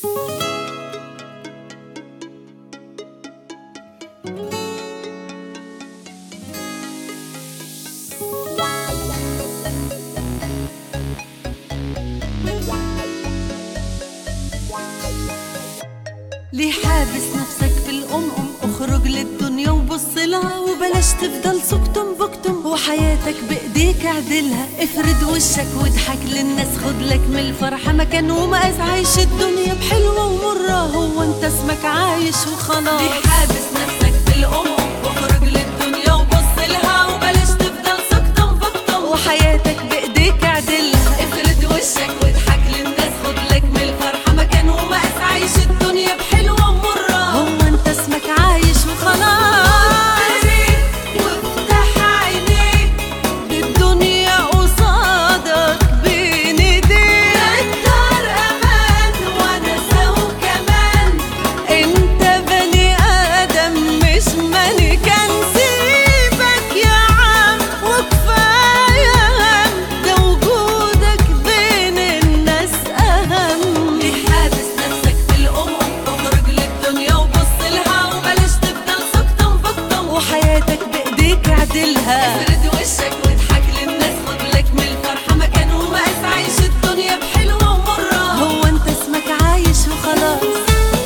ليه حابس نفسك في القمقم؟ اخرج للدنيا وبص لها، وبلاش تفضل سكتم بكتم، وحياتك بايديك اعدلها. افرد وشك واضحك للناس، خد لك من الفرحة مكان ومقاس. عايش الدنيا بحلوة ومرة، هو انت اسمك عايش وخلاص. ليه حابس نفسك في القمقم؟ اخرج للدنيا وبص لها، وبلاش تفضل سكتم بكتم، وحياتك بايديك اعدلها. افرد وشك واضحك للناس، خد لك من الفرحة مكان ومقاس. عايش الدنيا بحلوة ومرة، هو انت اسمك عايش وخلاص. وافتح عينيك، الدنيا قصادك بين ايديك، الدار امان ونسى وكمان. انت بني ادم مش ملكان. سيبك يا عم وكفايه هم، ده وجودك بين الناس اهم. ليه حابس نفسك في القمقم؟ اخرج للدنيا وبص لها، وبلاش تفضل سكتم بكتم، وحياتك بايديك اعدلها. افرد وشك واضحك للناس، خد لك من الفرحة مكان ومقاس. عايش الدنيا بحلوة ومرة، هو انت اسمك عايش وخلاص.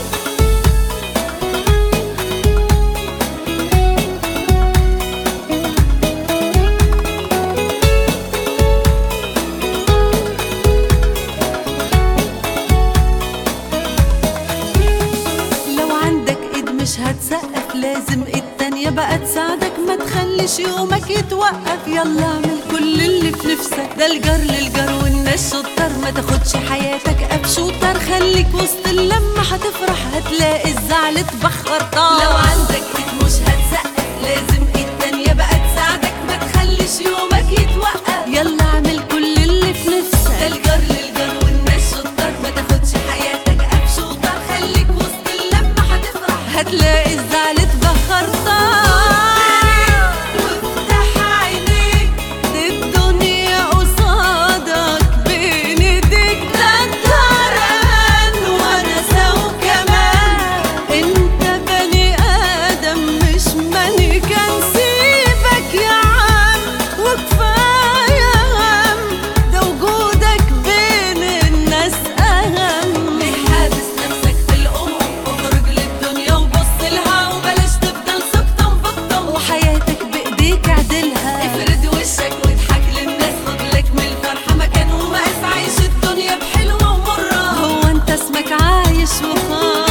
لو عندك ايد مش هتسقف، لازم ايد تانية بقى تساعدك. ما تخليش يومك يتوقف، يلا اعمل كل اللي في نفسك. ده الجار للجار والناس شطار، ما تاخدش حياتك ابشوتر. خليك وسط اللمة هتفرح، هتلاقي الزعل اتبخر طار. لو عندك ايد مش هتسقف، لازم ايد تانية بقى تساعدك. ما تخليش يومك يتوقف، يلا اعمل كل اللي في ده نفسك. الجار للجار والناس شطار، ما تاخدش حياتك ابشوتر. خليك وسط اللمة هتفرح، هتلاقي الزعل اتبخر طار. وافتح عينيك، الدنيا قصادك بين ايديك، ده الدار امان ونسى وكمان. انت بني ادم مش ملكان. سيبك يا عم وكفايه هم، ده وجودك بين الناس اهم. ليه حابس نفسك في القمقم؟ اخرج للدنيا وبص لها، وبلاش تفضل سكتم بكتم، وحياتك بايديك اعدلها. افرد وشك واضحك للناس، خد لك من الفرحة مكان ومقاس. عايش الدنيا بحلوة ومرة، هو انت اسمك عايش وخلاص.